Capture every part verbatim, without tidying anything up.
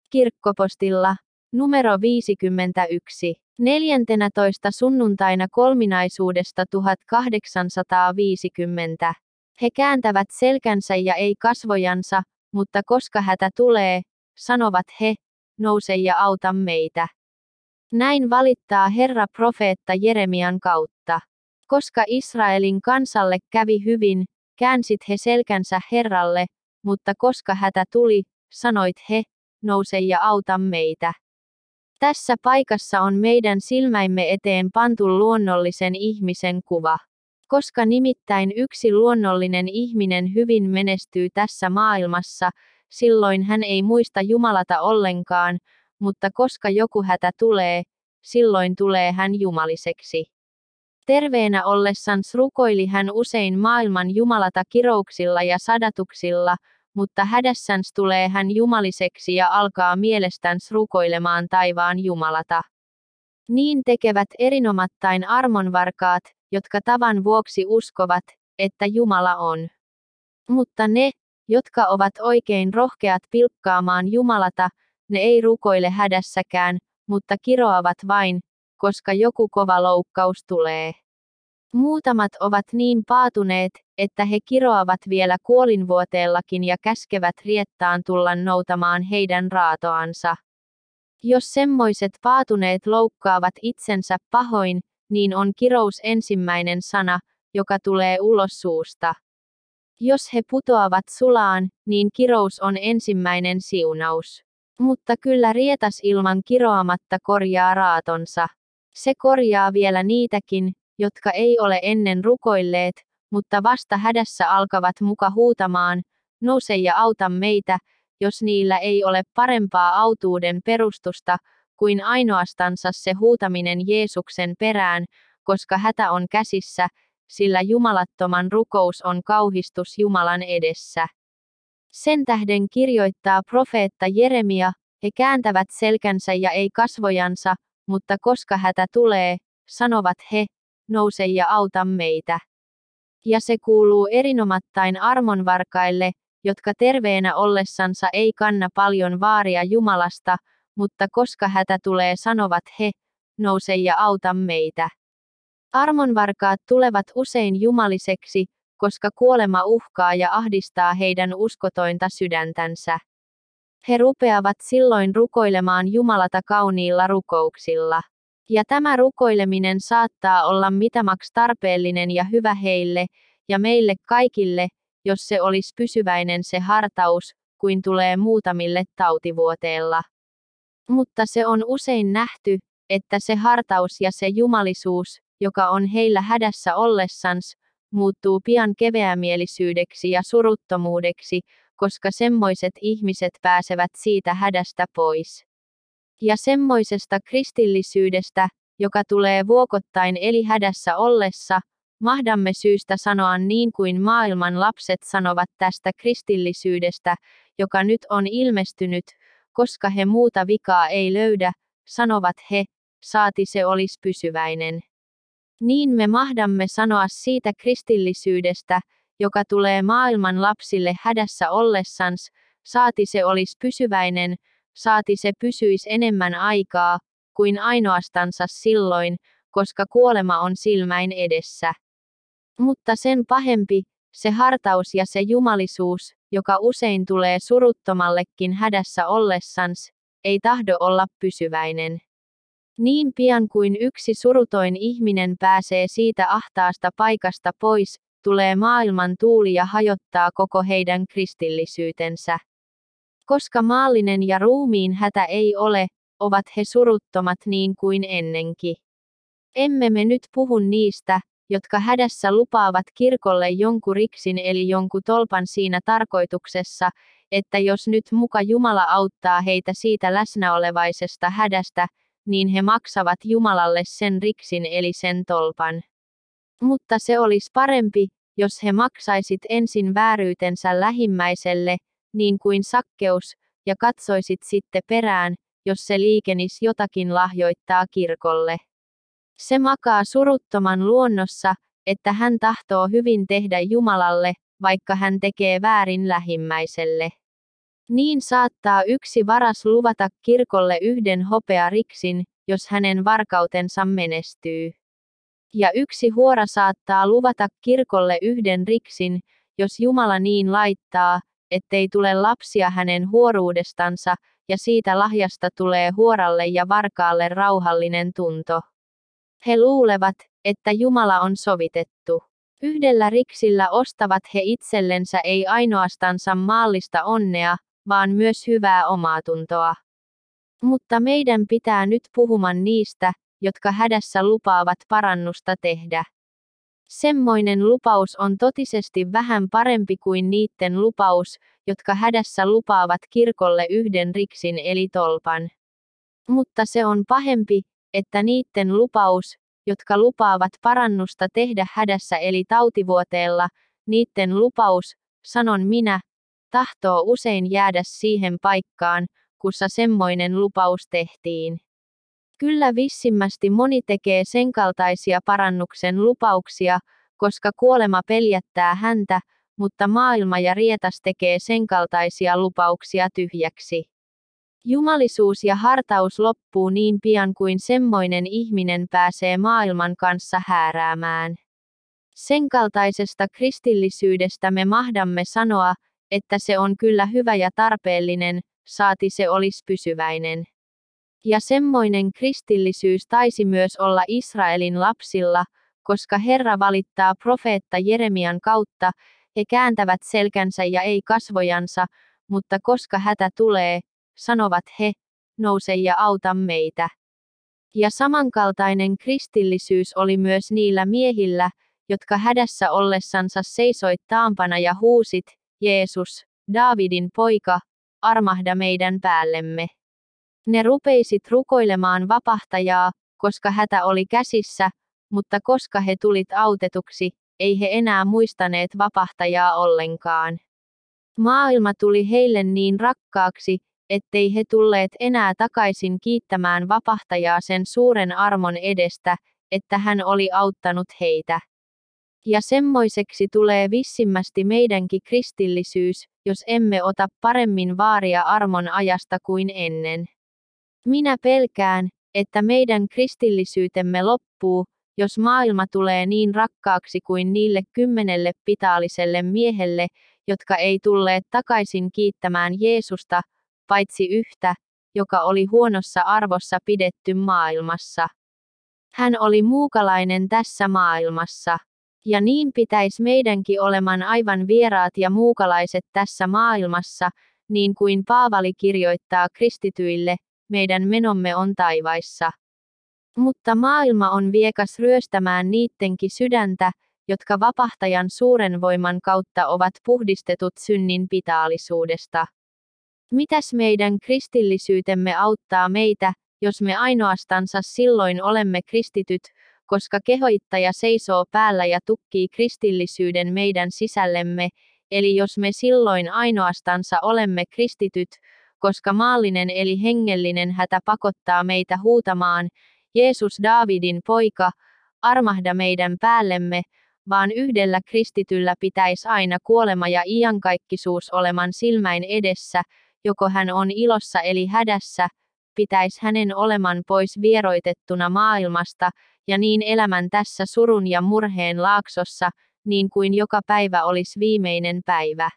Kirkkopostilla. Numero viisikymmentäyksi. neljäntenätoista sunnuntaina kolminaisuudesta tuhatkahdeksansataaviisikymmentä. He kääntävät selkänsä ja ei kasvojansa, mutta koska hätä tulee, sanovat he, nouse ja auta meitä. Näin valittaa Herra profeetta Jeremian kautta. Koska Israelin kansalle kävi hyvin, käänsit he selkänsä Herralle, mutta koska hätä tuli, sanoit he, nouse ja auta meitä. Tässä paikassa on meidän silmäimme eteen pantu luonnollisen ihmisen kuva. Koska nimittäin yksi luonnollinen ihminen hyvin menestyy tässä maailmassa, silloin hän ei muista Jumalata ollenkaan, mutta koska joku hätä tulee, silloin tulee hän jumaliseksi. Terveenä ollessans rukoili hän usein maailman Jumalata kirouksilla ja sadatuksilla, mutta hädässäns tulee hän jumaliseksi ja alkaa mielestäns rukoilemaan taivaan Jumalata. Niin tekevät erinomattain armonvarkaat, jotka tavan vuoksi uskovat, että Jumala on. Mutta ne, jotka ovat oikein rohkeat pilkkaamaan Jumalata, ne ei rukoile hädässäkään, mutta kiroavat vain, koska joku kova loukkaus tulee. Muutamat ovat niin paatuneet, että he kiroavat vielä kuolinvuoteellakin ja käskevät riettaan tulla noutamaan heidän raatoansa. Jos semmoiset paatuneet loukkaavat itsensä pahoin, niin on kirous ensimmäinen sana, joka tulee ulos suusta. Jos he putoavat sulaan, niin kirous on ensimmäinen siunaus. Mutta kyllä rietas ilman kiroamatta korjaa raatonsa. Se korjaa vielä niitäkin, jotka ei ole ennen rukoilleet, mutta vasta hädässä alkavat muka huutamaan, nouse ja auta meitä, jos niillä ei ole parempaa autuuden perustusta, kuin ainoastansa se huutaminen Jeesuksen perään, koska hätä on käsissä, sillä jumalattoman rukous on kauhistus Jumalan edessä. Sen tähden kirjoittaa profeetta Jeremia, he kääntävät selkänsä ja ei kasvojansa, mutta koska hätä tulee, sanovat he, nouse ja auta meitä. Ja se kuuluu erinomattain armonvarkaille, jotka terveenä ollessansa ei kanna paljon vaaria Jumalasta, mutta koska hätä tulee sanovat he, nouse ja auta meitä. Armonvarkaat tulevat usein jumaliseksi, koska kuolema uhkaa ja ahdistaa heidän uskotointa sydäntänsä. He rupeavat silloin rukoilemaan Jumalata kauniilla rukouksilla. Ja tämä rukoileminen saattaa olla mitämaks tarpeellinen ja hyvä heille, ja meille kaikille, jos se olisi pysyväinen se hartaus, kuin tulee muutamille tautivuoteella. Mutta se on usein nähty, että se hartaus ja se jumalisuus, joka on heillä hädässä ollessans, muuttuu pian keveämielisyydeksi ja suruttomuudeksi, koska semmoiset ihmiset pääsevät siitä hädästä pois. Ja semmoisesta kristillisyydestä, joka tulee vuokottain eli hädässä ollessa, mahdamme syystä sanoa niin kuin maailman lapset sanovat tästä kristillisyydestä, joka nyt on ilmestynyt, koska he muuta vikaa ei löydä, sanovat he, saati se olisi pysyväinen. Niin me mahdamme sanoa siitä kristillisyydestä, joka tulee maailman lapsille hädässä ollessans, saati se olisi pysyväinen, saati se pysyisi enemmän aikaa, kuin ainoastansa silloin, koska kuolema on silmäin edessä. Mutta sen pahempi, se hartaus ja se jumalisuus, joka usein tulee suruttomallekin hädässä ollessans, ei tahdo olla pysyväinen. Niin pian kuin yksi surutoin ihminen pääsee siitä ahtaasta paikasta pois, tulee maailman tuuli ja hajottaa koko heidän kristillisyytensä. Koska maallinen ja ruumiin hätä ei ole, ovat he suruttomat niin kuin ennenkin. Emme me nyt puhu niistä, jotka hädässä lupaavat kirkolle jonkun riksin eli jonkun tolpan siinä tarkoituksessa, että jos nyt muka Jumala auttaa heitä siitä läsnäolevaisesta hädästä, niin he maksavat Jumalalle sen riksin eli sen tolpan. Mutta se olisi parempi, jos he maksaisit ensin vääryytensä lähimmäiselle, niin kuin Sakkeus, ja katsoisit sitten perään, jos se liikenis jotakin lahjoittaa kirkolle. Se makaa suruttoman luonnossa, että hän tahtoo hyvin tehdä Jumalalle, vaikka hän tekee väärin lähimmäiselle. Niin saattaa yksi varas luvata kirkolle yhden hopeariksin, jos hänen varkautensa menestyy. Ja yksi huora saattaa luvata kirkolle yhden riksin, jos Jumala niin laittaa, ettei tule lapsia hänen huoruudestansa, ja siitä lahjasta tulee huoralle ja varkaalle rauhallinen tunto. He luulevat, että Jumala on sovitettu. Yhdellä riksillä ostavat he itsellensä ei ainoastansa maallista onnea, vaan myös hyvää omaatuntoa. Mutta meidän pitää nyt puhuman niistä, jotka hädässä lupaavat parannusta tehdä. Semmoinen lupaus on totisesti vähän parempi kuin niitten lupaus, jotka hädässä lupaavat kirkolle yhden riksin eli tolpan. Mutta se on pahempi, että niitten lupaus, jotka lupaavat parannusta tehdä hädässä eli tautivuoteella, niitten lupaus, sanon minä, tahtoo usein jäädä siihen paikkaan, kussa semmoinen lupaus tehtiin. Kyllä vissimmästi moni tekee senkaltaisia parannuksen lupauksia, koska kuolema peljättää häntä, mutta maailma ja rietas tekee senkaltaisia lupauksia tyhjäksi. Jumalisuus ja hartaus loppuu niin pian kuin semmoinen ihminen pääsee maailman kanssa hääräämään. Senkaltaisesta kristillisyydestä me mahdamme sanoa, että se on kyllä hyvä ja tarpeellinen, saati se olisi pysyväinen. Ja semmoinen kristillisyys taisi myös olla Israelin lapsilla, koska Herra valittaa profeetta Jeremian kautta, he kääntävät selkänsä ja ei kasvojansa, mutta koska hätä tulee, sanovat he, nouse ja auta meitä. Ja samankaltainen kristillisyys oli myös niillä miehillä, jotka hädässä ollessansa seisoit taampana ja huusit, Jeesus, Daavidin poika, armahda meidän päällemme. Ne rupeisit rukoilemaan vapahtajaa, koska hätä oli käsissä, mutta koska he tulit autetuksi, ei he enää muistaneet vapahtajaa ollenkaan. Maailma tuli heille niin rakkaaksi, ettei he tulleet enää takaisin kiittämään vapahtajaa sen suuren armon edestä, että hän oli auttanut heitä. Ja semmoiseksi tulee vissimmästi meidänkin kristillisyys, jos emme ota paremmin vaaria armon ajasta kuin ennen. Minä pelkään, että meidän kristillisyytemme loppuu, jos maailma tulee niin rakkaaksi kuin niille kymmenelle pitaaliselle miehelle, jotka ei tulleet takaisin kiittämään Jeesusta, paitsi yhtä, joka oli huonossa arvossa pidetty maailmassa. Hän oli muukalainen tässä maailmassa. Ja niin pitäisi meidänkin oleman aivan vieraat ja muukalaiset tässä maailmassa, niin kuin Paavali kirjoittaa kristityille, meidän menomme on taivaissa. Mutta maailma on viekas ryöstämään niittenkin sydäntä, jotka vapahtajan suuren voiman kautta ovat puhdistetut synnin pitaalisuudesta. Mitäs meidän kristillisyytemme auttaa meitä, jos me ainoastansa silloin olemme kristityt, koska kehoittaja seisoo päällä ja tukkii kristillisyyden meidän sisällemme, eli jos me silloin ainoastansa olemme kristityt, koska maallinen eli hengellinen hätä pakottaa meitä huutamaan, Jeesus Daavidin poika, armahda meidän päällemme, vaan yhdellä kristityllä pitäisi aina kuolema ja iankaikkisuus oleman silmäin edessä, joko hän on ilossa eli hädässä, pitäisi hänen oleman pois vieroitettuna maailmasta, ja niin elämän tässä surun ja murheen laaksossa, niin kuin joka päivä olisi viimeinen päivä.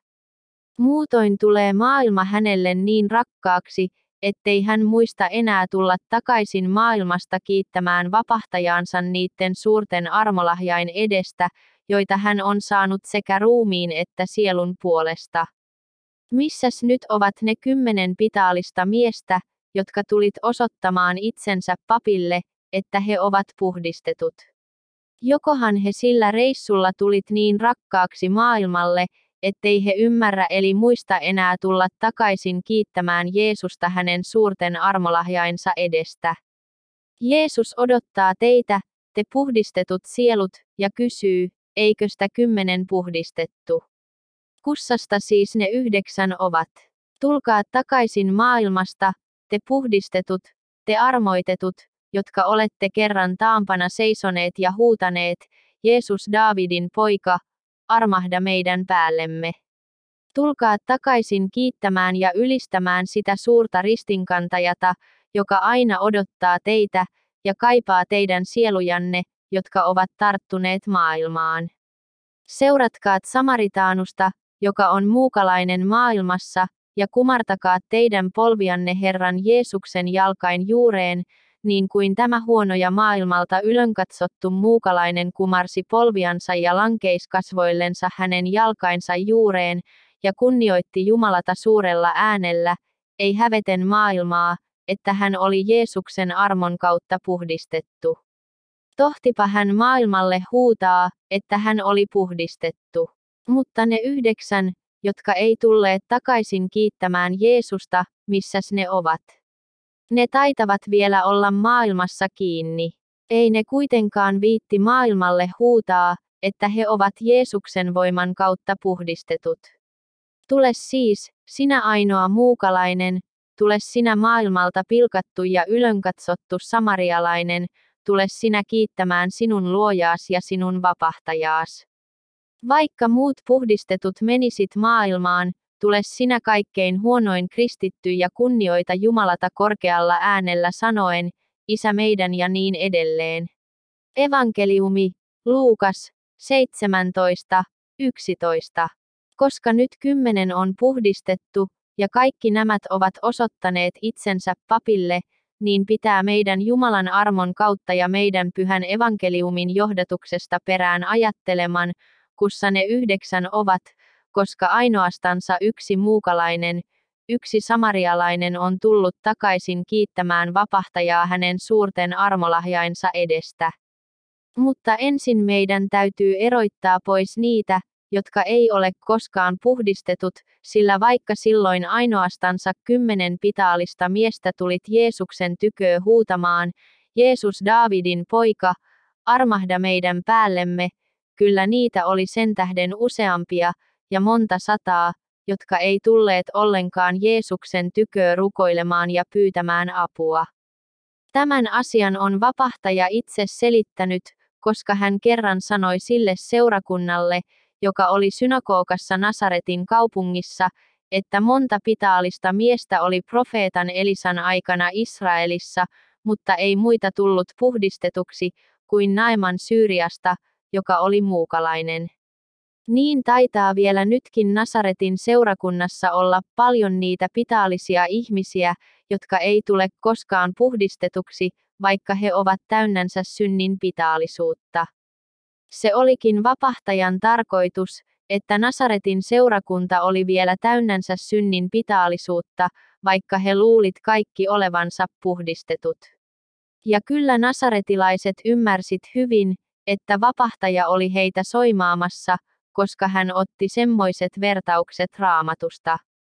Muutoin tulee maailma hänelle niin rakkaaksi, ettei hän muista enää tulla takaisin maailmasta kiittämään vapahtajaansa niiden suurten armolahjain edestä, joita hän on saanut sekä ruumiin että sielun puolesta. Missäs nyt ovat ne kymmenen pitaalista miestä, jotka tulit osoittamaan itsensä papille, että he ovat puhdistetut? Jokohan he sillä reissulla tulit niin rakkaaksi maailmalle, ettei he ymmärrä eli muista enää tulla takaisin kiittämään Jeesusta hänen suurten armolahjainsa edestä. Jeesus odottaa teitä, te puhdistetut sielut, ja kysyy, eikö sitä kymmenen puhdistettu? Kussasta siis ne yhdeksän ovat? Tulkaa takaisin maailmasta, te puhdistetut, te armoitetut, jotka olette kerran taampana seisoneet ja huutaneet, Jeesus Daavidin poika, armahda meidän päällemme. Tulkaa takaisin kiittämään ja ylistämään sitä suurta ristinkantajata, joka aina odottaa teitä ja kaipaa teidän sielujanne, jotka ovat tarttuneet maailmaan. Seuratkaat Samaritaanusta, joka on muukalainen maailmassa, ja kumartakaat teidän polvianne Herran Jeesuksen jalkain juureen, niin kuin tämä huono ja maailmalta ylönkatsottu muukalainen kumarsi polviansa ja lankeiskasvoillensa hänen jalkainsa juureen, ja kunnioitti Jumalata suurella äänellä, ei häveten maailmaa, että hän oli Jeesuksen armon kautta puhdistettu. Tohtipa hän maailmalle huutaa, että hän oli puhdistettu. Mutta ne yhdeksän, jotka ei tulleet takaisin kiittämään Jeesusta, missäs ne ovat? Ne taitavat vielä olla maailmassa kiinni. Ei ne kuitenkaan viitti maailmalle huutaa, että he ovat Jeesuksen voiman kautta puhdistetut. Tule siis, sinä ainoa muukalainen, tule sinä maailmalta pilkattu ja ylönkatsottu samarialainen, tule sinä kiittämään sinun luojaas ja sinun vapahtajaas. Vaikka muut puhdistetut menisit maailmaan, tule sinä kaikkein huonoin kristitty ja kunnioita Jumalata korkealla äänellä sanoen, Isä meidän ja niin edelleen. Evankeliumi, Luukas, seitsemäntoista, yksitoista. Koska nyt kymmenen on puhdistettu, ja kaikki nämät ovat osoittaneet itsensä papille, niin pitää meidän Jumalan armon kautta ja meidän pyhän evankeliumin johdatuksesta perään ajatteleman, kussa ne yhdeksän ovat, koska ainoastansa yksi muukalainen, yksi samarialainen on tullut takaisin kiittämään vapahtajaa hänen suurten armolahjainsa edestä. Mutta ensin meidän täytyy eroittaa pois niitä, jotka ei ole koskaan puhdistetut, sillä vaikka silloin ainoastansa kymmenen pitaalista miestä tulit Jeesuksen tyköö huutamaan, Jeesus Daavidin poika, armahda meidän päällemme, kyllä niitä oli sen tähden useampia, ja monta sataa, jotka ei tulleet ollenkaan Jeesuksen tyköö rukoilemaan ja pyytämään apua. Tämän asian on vapahtaja itse selittänyt, koska hän kerran sanoi sille seurakunnalle, joka oli synagogassa Nasaretin kaupungissa, että monta pitaalista miestä oli profeetan Elisan aikana Israelissa, mutta ei muita tullut puhdistetuksi, kuin Naaman Syyriasta, joka oli muukalainen. Niin taitaa vielä nytkin Nasaretin seurakunnassa olla paljon niitä pitaalisia ihmisiä, jotka ei tule koskaan puhdistetuksi, vaikka he ovat täynnänsä synnin pitaalisuutta. Se olikin vapahtajan tarkoitus, että Nasaretin seurakunta oli vielä täynnänsä synnin pitaalisuutta, vaikka he luulit kaikki olevansa puhdistetut. Ja kyllä nasaretilaiset ymmärsit hyvin, että vapahtaja oli heitä soimaamassa, koska hän otti semmoiset vertaukset Raamatusta.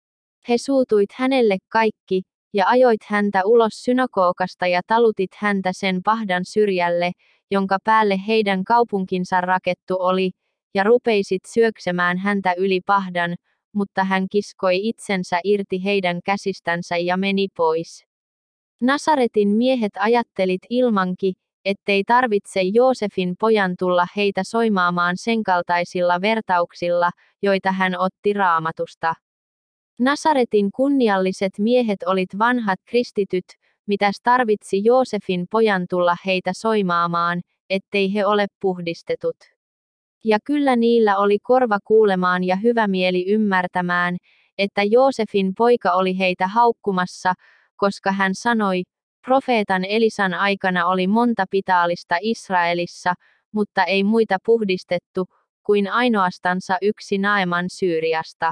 He suutuit hänelle kaikki, ja ajoit häntä ulos synagogasta ja talutit häntä sen pahdan syrjälle, jonka päälle heidän kaupunkinsa rakettu oli, ja rupeisit syöksemään häntä yli pahdan, mutta hän kiskoi itsensä irti heidän käsistänsä ja meni pois. Nasaretin miehet ajattelit ilmankin, ettei tarvitse Joosefin pojan tulla heitä soimaamaan senkaltaisilla vertauksilla, joita hän otti Raamatusta. Nasaretin kunnialliset miehet olit vanhat kristityt, mitäs tarvitsi Joosefin pojan tulla heitä soimaamaan, ettei he ole puhdistetut. Ja kyllä niillä oli korva kuulemaan ja hyvä mieli ymmärtämään, että Joosefin poika oli heitä haukkumassa, koska hän sanoi, profeetan Elisan aikana oli monta pitaalista Israelissa, mutta ei muita puhdistettu, kuin ainoastansa yksi Naaman Syyriasta.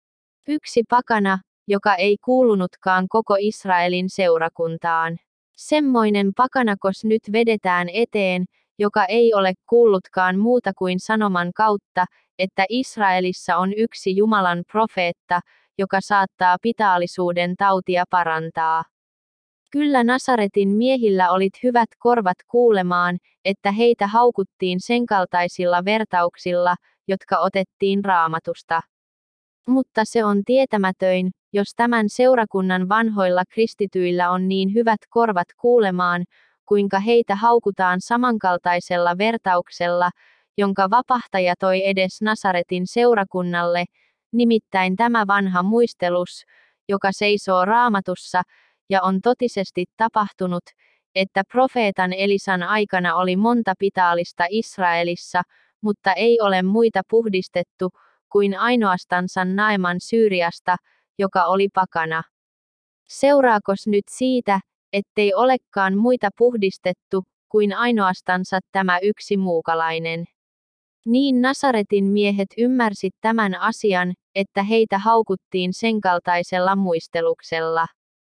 Yksi pakana, joka ei kuulunutkaan koko Israelin seurakuntaan. Semmoinen pakanakos nyt vedetään eteen, joka ei ole kuullutkaan muuta kuin sanoman kautta, että Israelissa on yksi Jumalan profeetta, joka saattaa pitaalisuuden tautia parantaa. Kyllä Nasaretin miehillä olit hyvät korvat kuulemaan, että heitä haukuttiin senkaltaisilla vertauksilla, jotka otettiin Raamatusta. Mutta se on tietämätöin, jos tämän seurakunnan vanhoilla kristityillä on niin hyvät korvat kuulemaan, kuinka heitä haukutaan samankaltaisella vertauksella, jonka vapahtaja toi edes Nasaretin seurakunnalle, nimittäin tämä vanha muistelus, joka seisoo Raamatussa, ja on totisesti tapahtunut, että profeetan Elisan aikana oli monta pitaalista Israelissa, mutta ei ole muita puhdistettu, kuin ainoastansa Naaman Syyriasta, joka oli pakana. Seuraakos nyt siitä, ettei olekaan muita puhdistettu, kuin ainoastansa tämä yksi muukalainen? Niin Nasaretin miehet ymmärsivät tämän asian, että heitä haukuttiin senkaltaisella muisteluksella.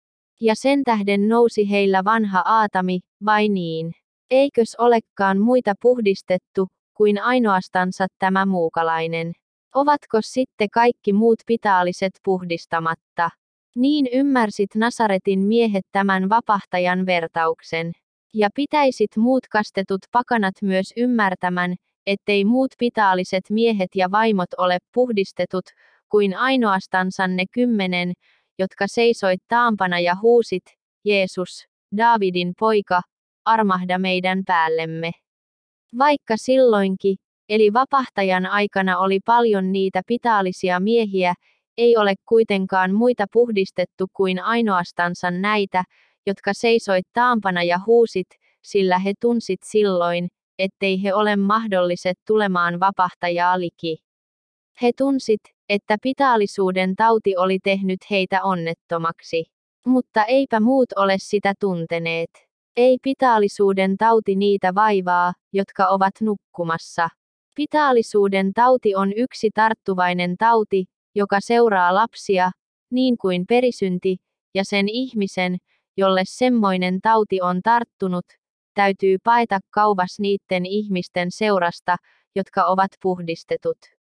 Ja sen tähden nousi heillä vanha Aatami, vai niin? Eikös olekaan muita puhdistettu, kuin ainoastansa tämä muukalainen? Ovatko sitten kaikki muut pitaaliset puhdistamatta? Niin ymmärsit Nasaretin miehet tämän vapahtajan vertauksen. Ja pitäisit muut kastetut pakanat myös ymmärtämän, ettei muut pitaaliset miehet ja vaimot ole puhdistetut, kuin ainoastansa ne kymmenen, jotka seisoit taampana ja huusit, Jeesus, Daavidin poika, armahda meidän päällemme. Vaikka silloinkin, eli vapahtajan aikana oli paljon niitä pitaalisia miehiä, ei ole kuitenkaan muita puhdistettu kuin ainoastansa näitä, jotka seisoit taampana ja huusit, sillä he tunsit silloin, ettei he ole mahdolliset tulemaan vapahtajaa liki. He tunsit, että pitaalisuuden tauti oli tehnyt heitä onnettomaksi. Mutta eipä muut ole sitä tunteneet. Ei pitaalisuuden tauti niitä vaivaa, jotka ovat nukkumassa. Pitaalisuuden tauti on yksi tarttuvainen tauti, joka seuraa lapsia, niin kuin perisynti, ja sen ihmisen, jolle semmoinen tauti on tarttunut, täytyy paeta kauas niiden ihmisten seurasta, jotka ovat puhdistetut.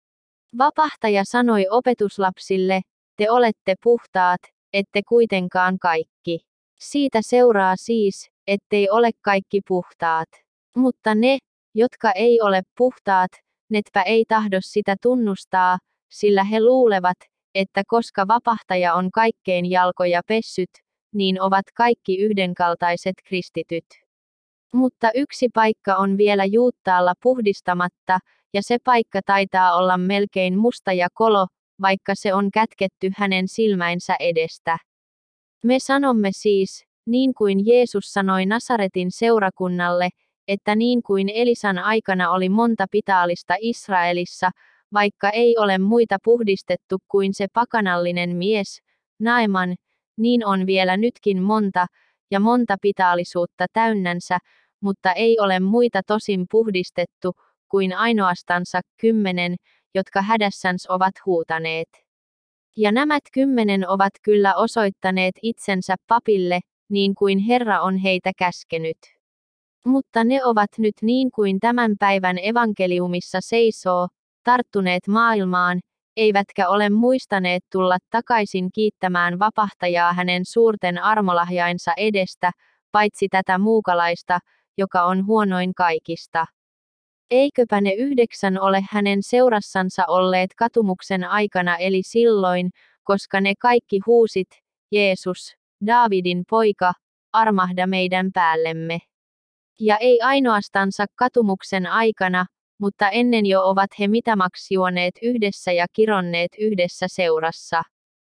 Vapahtaja sanoi opetuslapsille, te olette puhtaat, ette kuitenkaan kaikki. Siitä seuraa siis, ettei ole kaikki puhtaat. Mutta ne, jotka ei ole puhtaat, netpä ei tahdo sitä tunnustaa, sillä he luulevat, että koska vapahtaja on kaikkeen jalkoja pessyt, niin ovat kaikki yhdenkaltaiset kristityt. Mutta yksi paikka on vielä Juuttaalla puhdistamatta, ja se paikka taitaa olla melkein musta ja kolo, vaikka se on kätketty hänen silmäinsä edestä. Me sanomme siis, niin kuin Jeesus sanoi Nasaretin seurakunnalle, että niin kuin Elisan aikana oli monta pitaalista Israelissa, vaikka ei ole muita puhdistettu kuin se pakanallinen mies, Naaman, niin on vielä nytkin monta, ja monta pitaalisuutta täynnänsä, mutta ei ole muita tosin puhdistettu, kuin ainoastansa kymmenen, jotka hädässäns ovat huutaneet. Ja nämä kymmenen ovat kyllä osoittaneet itsensä papille, niin kuin Herra on heitä käskenyt. Mutta ne ovat nyt niin kuin tämän päivän evankeliumissa seisoo, tarttuneet maailmaan, eivätkä ole muistaneet tulla takaisin kiittämään vapahtajaa hänen suurten armolahjainsa edestä, paitsi tätä muukalaista, joka on huonoin kaikista. Eiköpä ne yhdeksän ole hänen seurassansa olleet katumuksen aikana eli silloin, koska ne kaikki huusit, Jeesus, Daavidin poika, armahda meidän päällemme. Ja ei ainoastansa katumuksen aikana, mutta ennen jo ovat he mitamaksi juoneet yhdessä ja kironneet yhdessä seurassa.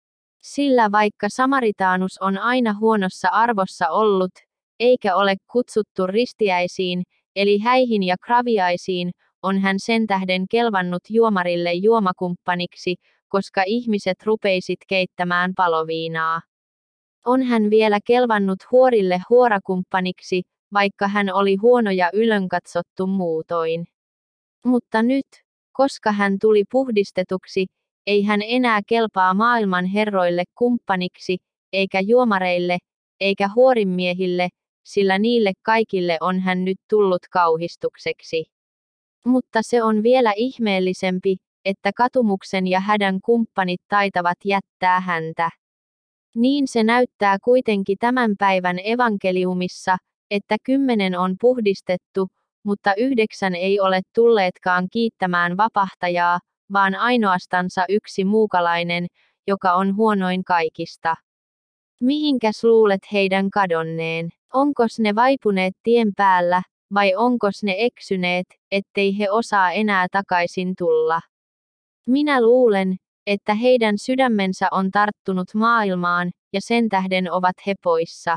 Sillä vaikka Samaritaanus on aina huonossa arvossa ollut, eikä ole kutsuttu ristiäisiin, eli häihin ja kraviaisiin, on hän sen tähden kelvannut juomarille juomakumppaniksi, koska ihmiset rupeisit keittämään paloviinaa. On hän vielä kelvannut huorille huorakumppaniksi, vaikka hän oli huono ja ylönkatsottu muutoin. Mutta nyt, koska hän tuli puhdistetuksi, ei hän enää kelpaa maailman herroille kumppaniksi, eikä juomareille, eikä huorinmiehille, sillä niille kaikille on hän nyt tullut kauhistukseksi. Mutta se on vielä ihmeellisempi, että katumuksen ja hädän kumppanit taitavat jättää häntä. Niin se näyttää kuitenkin tämän päivän evankeliumissa, että kymmenen on puhdistettu, mutta yhdeksän ei ole tulleetkaan kiittämään vapahtajaa, vaan ainoastansa yksi muukalainen, joka on huonoin kaikista. Mihinkäs luulet heidän kadonneen? Onkos ne vaipuneet tien päällä, vai onkos ne eksyneet, ettei he osaa enää takaisin tulla? Minä luulen, että heidän sydämensä on tarttunut maailmaan, ja sen tähden ovat he poissa.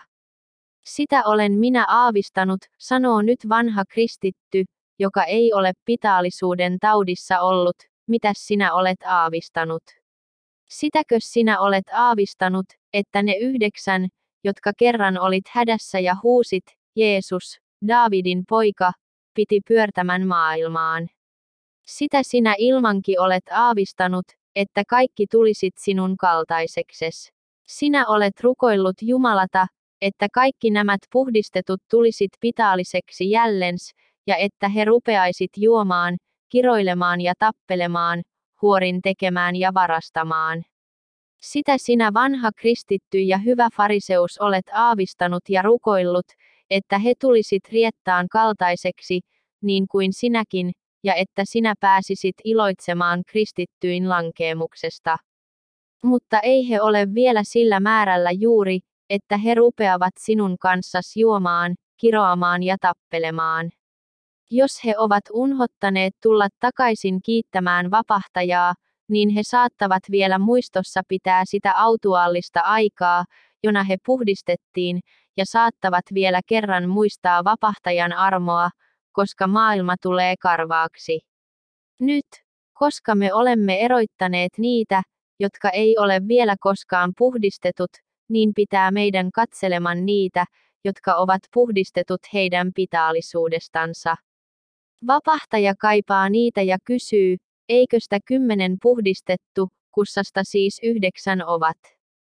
Sitä olen minä aavistanut, sanoo nyt vanha kristitty, joka ei ole pitaalisuuden taudissa ollut, mitäs sinä olet aavistanut? Sitäkö sinä olet aavistanut, että ne yhdeksän, jotka kerran olit hädässä ja huusit, Jeesus, Daavidin poika, piti pyörtämän maailmaan. Sitä sinä ilmankin olet aavistanut, että kaikki tulisit sinun kaltaisekses. Sinä olet rukoillut Jumalata, että kaikki nämät puhdistetut tulisit pitaaliseksi jällens, ja että he rupeaisit juomaan, kiroilemaan ja tappelemaan, huorin tekemään ja varastamaan. Sitä sinä vanha kristitty ja hyvä fariseus olet aavistanut ja rukoillut, että he tulisit riettaan kaltaiseksi, niin kuin sinäkin, ja että sinä pääsisit iloitsemaan kristittyyn lankeemuksesta. Mutta ei he ole vielä sillä määrällä juuri, että he rupeavat sinun kanssasi juomaan, kiroamaan ja tappelemaan. Jos he ovat unhottaneet tulla takaisin kiittämään vapahtajaa, niin he saattavat vielä muistossa pitää sitä autuaallista aikaa, jona he puhdistettiin, ja saattavat vielä kerran muistaa vapahtajan armoa, koska maailma tulee karvaaksi. Nyt, koska me olemme eroittaneet niitä, jotka ei ole vielä koskaan puhdistetut, niin pitää meidän katseleman niitä, jotka ovat puhdistetut heidän pitaalisuudestansa. Vapahtaja kaipaa niitä ja kysyy, eikö sitä kymmenen puhdistettu, kussasta siis yhdeksän ovat.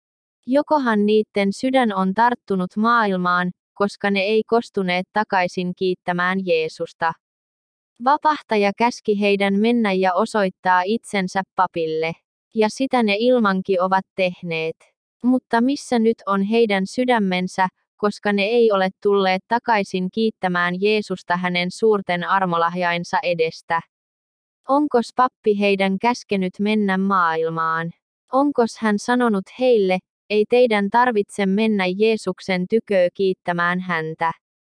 Jokohan niitten sydän on tarttunut maailmaan, koska ne ei kostuneet takaisin kiittämään Jeesusta. Vapahtaja käski heidän mennä ja osoittaa itsensä papille. Ja sitä ne ilmankin ovat tehneet. Mutta missä nyt on heidän sydämensä, koska ne ei ole tulleet takaisin kiittämään Jeesusta hänen suurten armolahjainsa edestä? Onkos pappi heidän käskenyt mennä maailmaan? Onkos hän sanonut heille, ei teidän tarvitse mennä Jeesuksen tyköö kiittämään häntä?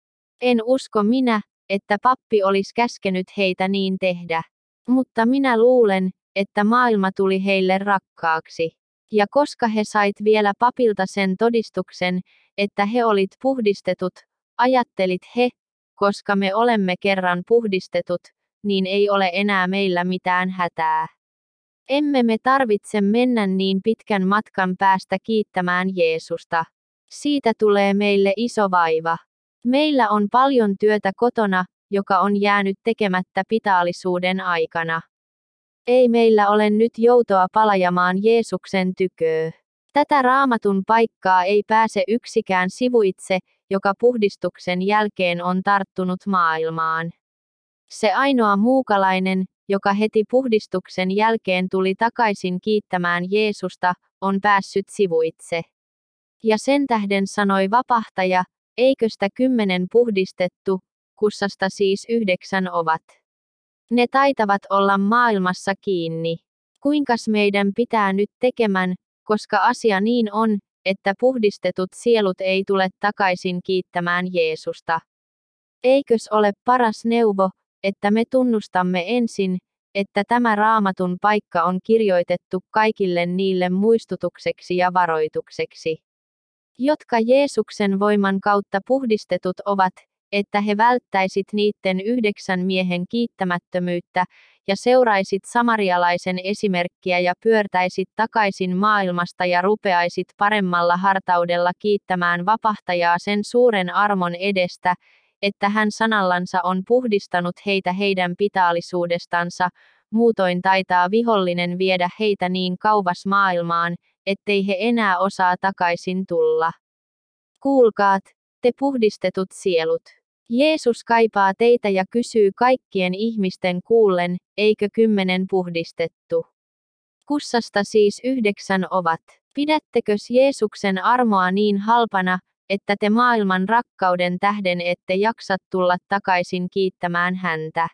En usko minä, että pappi olisi käskenyt heitä niin tehdä. Mutta minä luulen, että maailma tuli heille rakkaaksi. Ja koska he sait vielä papilta sen todistuksen, että he olit puhdistetut, ajattelit he, koska me olemme kerran puhdistetut, niin ei ole enää meillä mitään hätää. Emme me tarvitse mennä niin pitkän matkan päästä kiittämään Jeesusta. Siitä tulee meille iso vaiva. Meillä on paljon työtä kotona, joka on jäänyt tekemättä pitaalisuuden aikana. Ei meillä ole nyt joutoa palajamaan Jeesuksen tyköö. Tätä raamatun paikkaa ei pääse yksikään sivuitse, joka puhdistuksen jälkeen on tarttunut maailmaan. Se ainoa muukalainen, joka heti puhdistuksen jälkeen tuli takaisin kiittämään Jeesusta, on päässyt sivuitse. Ja sen tähden sanoi vapahtaja, eikö sitä kymmenen puhdistettu, kussasta siis yhdeksän ovat. Ne taitavat olla maailmassa kiinni. Kuinkas meidän pitää nyt tekemän, koska asia niin on, että puhdistetut sielut ei tule takaisin kiittämään Jeesusta. Eikös ole paras neuvo, että me tunnustamme ensin, että tämä raamatun paikka on kirjoitettu kaikille niille muistutukseksi ja varoitukseksi, jotka Jeesuksen voiman kautta puhdistetut ovat, että he välttäisit niitten yhdeksän miehen kiittämättömyyttä, ja seuraisit samarialaisen esimerkkiä ja pyörtäisit takaisin maailmasta ja rupeaisit paremmalla hartaudella kiittämään vapahtajaa sen suuren armon edestä, että hän sanallansa on puhdistanut heitä heidän pitaalisuudestansa, muutoin taitaa vihollinen viedä heitä niin kauas maailmaan, ettei he enää osaa takaisin tulla. Kuulkaat, te puhdistetut sielut. Jeesus kaipaa teitä ja kysyy kaikkien ihmisten kuullen, eikö kymmenen puhdistettu? Kussasta siis yhdeksän ovat. Pidättekös Jeesuksen armoa niin halpana, että te maailman rakkauden tähden ette jaksa tulla takaisin kiittämään häntä?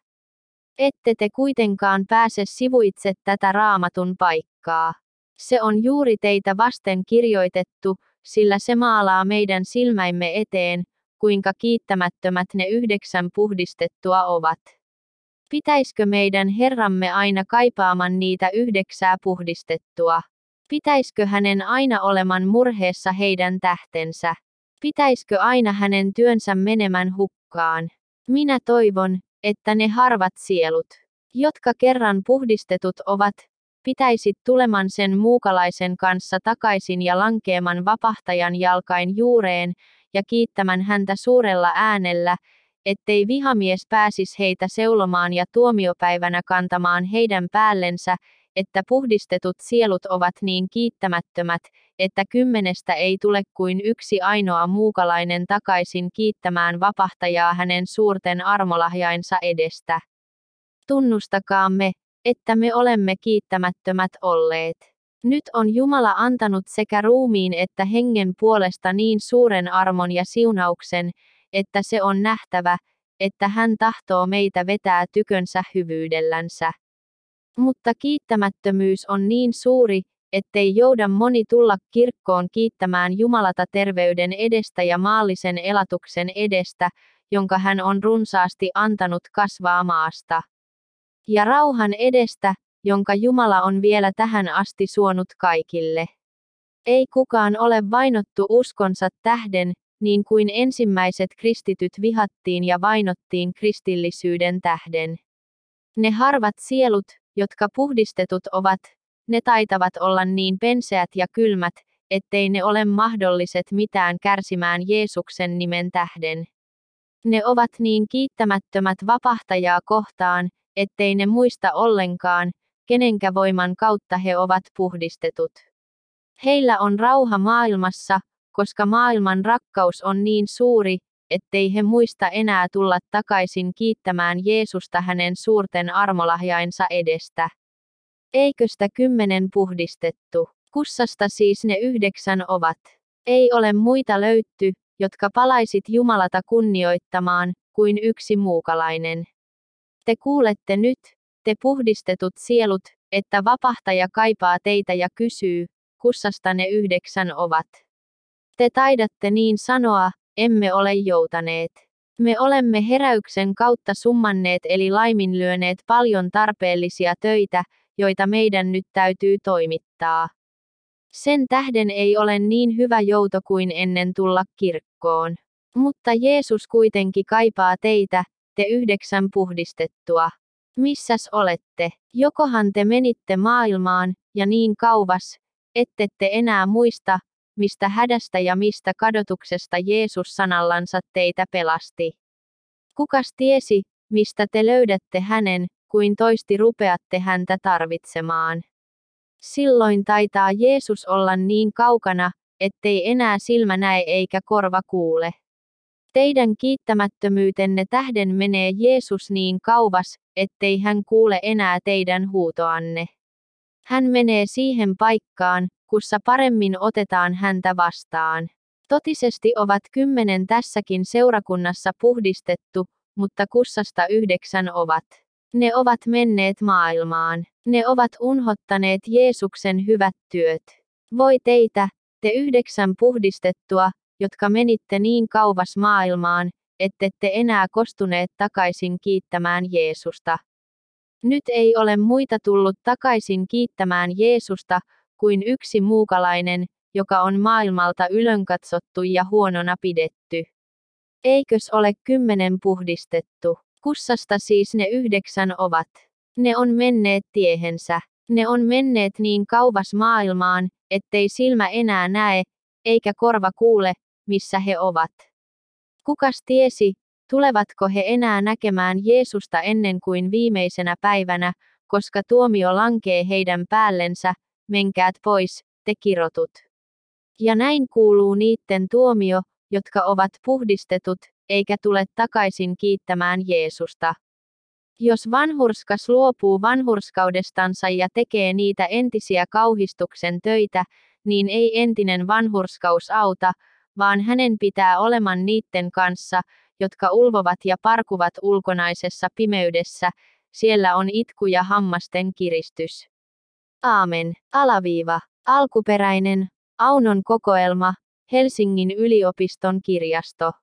Ette te kuitenkaan pääse sivuitse tätä raamatun paikkaa. Se on juuri teitä vasten kirjoitettu, sillä se maalaa meidän silmäimme eteen, kuinka kiittämättömät ne yhdeksän puhdistettua ovat. Pitäiskö meidän Herramme aina kaipaaman niitä yhdeksää puhdistettua? Pitäiskö hänen aina oleman murheessa heidän tähtensä? Pitäiskö aina hänen työnsä menemän hukkaan? Minä toivon, että ne harvat sielut, jotka kerran puhdistetut ovat, pitäisit tuleman sen muukalaisen kanssa takaisin ja lankeeman vapahtajan jalkain juureen, ja kiittämän häntä suurella äänellä, ettei vihamies pääsis heitä seulomaan ja tuomiopäivänä kantamaan heidän päällensä, että puhdistetut sielut ovat niin kiittämättömät, että kymmenestä ei tule kuin yksi ainoa muukalainen takaisin kiittämään vapahtajaa hänen suurten armolahjainsa edestä. Tunnustakaamme, että me olemme kiittämättömät olleet. Nyt on Jumala antanut sekä ruumiin että hengen puolesta niin suuren armon ja siunauksen, että se on nähtävä, että hän tahtoo meitä vetää tykönsä hyvyydellänsä. Mutta kiittämättömyys on niin suuri, ettei jouda moni tulla kirkkoon kiittämään Jumalata terveyden edestä ja maallisen elatuksen edestä, jonka hän on runsaasti antanut kasvaa maasta. Ja rauhan edestä, jonka Jumala on vielä tähän asti suonut kaikille. Ei kukaan ole vainottu uskonsa tähden, niin kuin ensimmäiset kristityt vihattiin ja vainottiin kristillisyyden tähden. Ne harvat sielut, jotka puhdistetut ovat, ne taitavat olla niin penseät ja kylmät, ettei ne ole mahdolliset mitään kärsimään Jeesuksen nimen tähden. Ne ovat niin kiittämättömät vapahtajaa kohtaan, ettei ne muista ollenkaan, kenenkä voiman kautta he ovat puhdistetut. Heillä on rauha maailmassa, koska maailman rakkaus on niin suuri, ettei he muista enää tulla takaisin kiittämään Jeesusta hänen suurten armolahjainsa edestä. Eiköstä kymmenen puhdistettu? Kussasta siis ne yhdeksän ovat? Ei ole muita löytty, jotka palaisit Jumalata kunnioittamaan, kuin yksi muukalainen. Te kuulette nyt, te puhdistetut sielut, että vapahtaja kaipaa teitä ja kysyy, kussasta ne yhdeksän ovat. Te taidatte niin sanoa, emme ole joutaneet. Me olemme heräyksen kautta summanneet eli laiminlyöneet paljon tarpeellisia töitä, joita meidän nyt täytyy toimittaa. Sen tähden ei ole niin hyvä jouto kuin ennen tulla kirkkoon. Mutta Jeesus kuitenkin kaipaa teitä, te yhdeksän puhdistettua. Missäs olette? Jokohan te menitte maailmaan, ja niin kauas, ettette enää muista, mistä hädästä ja mistä kadotuksesta Jeesus sanallansa teitä pelasti. Kukas tiesi, mistä te löydätte hänen, kuin toisti rupeatte häntä tarvitsemaan. Silloin taitaa Jeesus olla niin kaukana, ettei enää silmä näe eikä korva kuule. Teidän kiittämättömyytenne tähden menee Jeesus niin kauas, ettei hän kuule enää teidän huutoanne. Hän menee siihen paikkaan, kussa paremmin otetaan häntä vastaan. Totisesti ovat kymmenen tässäkin seurakunnassa puhdistettu, mutta kussasta yhdeksän ovat. Ne ovat menneet maailmaan. Ne ovat unhottaneet Jeesuksen hyvät työt. Voi teitä, te yhdeksän puhdistettua, jotka menitte niin kauas maailmaan, ettette enää kostuneet takaisin kiittämään Jeesusta. Nyt ei ole muita tullut takaisin kiittämään Jeesusta, kuin yksi muukalainen, joka on maailmalta ylönkatsottu ja huonona pidetty. Eikös ole kymmenen puhdistettu? Kussasta siis ne yhdeksän ovat. Ne on menneet tiehensä. Ne on menneet niin kauas maailmaan, ettei silmä enää näe, eikä korva kuule, missä he ovat. Kukas tiesi, tulevatko he enää näkemään Jeesusta ennen kuin viimeisenä päivänä, koska tuomio lankee heidän päällensä, menkäät pois, te kirotut. Ja näin kuuluu niitten tuomio, jotka ovat puhdistetut, eikä tule takaisin kiittämään Jeesusta. Jos vanhurskas luopuu vanhurskaudestansa ja tekee niitä entisiä kauhistuksen töitä, niin ei entinen vanhurskaus auta, vaan hänen pitää oleman niitten kanssa, jotka ulvovat ja parkuvat ulkonaisessa pimeydessä, siellä on itku ja hammasten kiristys. Aamen. Alaviiva. Alkuperäinen, Aunon kokoelma, Helsingin yliopiston kirjasto.